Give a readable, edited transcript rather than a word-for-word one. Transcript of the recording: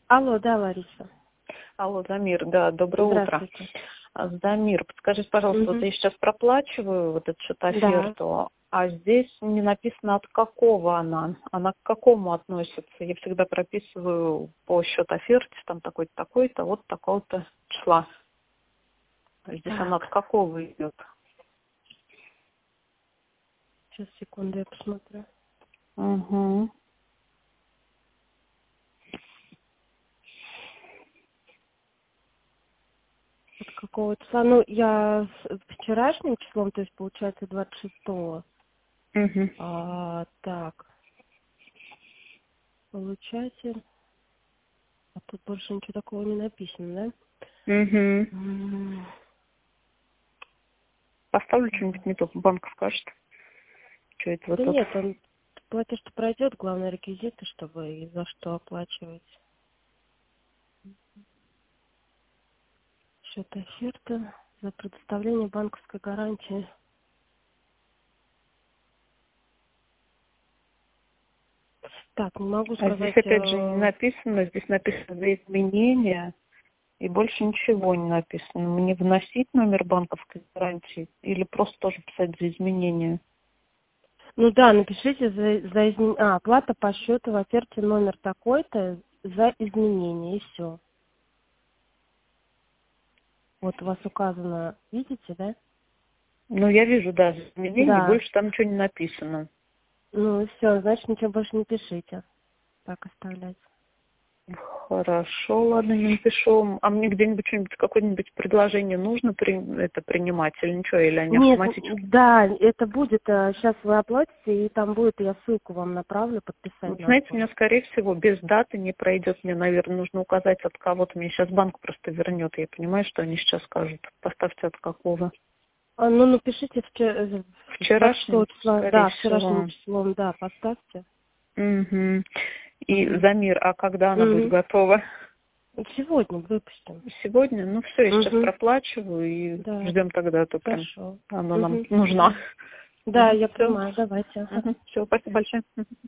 Алло, да, Лариса. Алло, Замир, да, доброе утро. Здравствуйте. Замир, подскажите, пожалуйста, вот Мгм. я сейчас проплачиваю вот эту что-то Да. оферту, а здесь не написано, от какого она к какому относится. Я всегда прописываю по счет оферте, там такой-то, такой-то, вот такого-то числа. Здесь она от Так, какого идет? сейчас, секунду, я посмотрю. Угу. От какого числа? Ну, я с вчерашним числом, то есть, получается, 26-го. Угу. Так, получатель. А тут больше ничего такого не написано, Угу. да? Поставлю что-нибудь не то, банк скажет. Что это вот Да тут? нет, он платеж что пройдет, главное реквизиты, чтобы и за что оплачивать. Счет оферта за предоставление банковской гарантии. Так, не могу А здесь сказать. опять же не написано, здесь написано за изменения. И больше ничего не написано. Мне вносить номер банковской гарантии или просто тоже писать за изменения? Ну да, напишите оплата по счету в оферте номер такой-то за изменение, и все. Вот у вас указано, видите, да? Ну, я вижу, да, за изменения, Да. больше там ничего не написано. Ну и все, значит, ничего больше не пишите. Так оставлять. Хорошо, ладно, не напишу. А мне где-нибудь что-нибудь, какое-нибудь предложение нужно это принимать или ничего, или они Нет, автоматически? да, это будет, сейчас вы оплатите, и там будет, я ссылку вам направлю, Вы подписать надо знаете, у меня, будет. скорее всего, без даты не пройдет. Мне, наверное, нужно указать от кого-то. Мне сейчас банк просто вернет. Я понимаю, что они сейчас скажут. Поставьте от какого. Ну, напишите с 26 Вчерашним, числа, скорее да, вчерашним всего. числом, да, поставьте. Угу. И Угу. Замир, а когда она будет Угу. готова? Сегодня выпустим. Сегодня? Ну все, я сейчас Угу. проплачиваю и Да, ждем тогда, а то прям хорошо. она нам Угу. нужна. Да, я Все. понимаю, давайте. Ага. Все, спасибо большое. Мгм.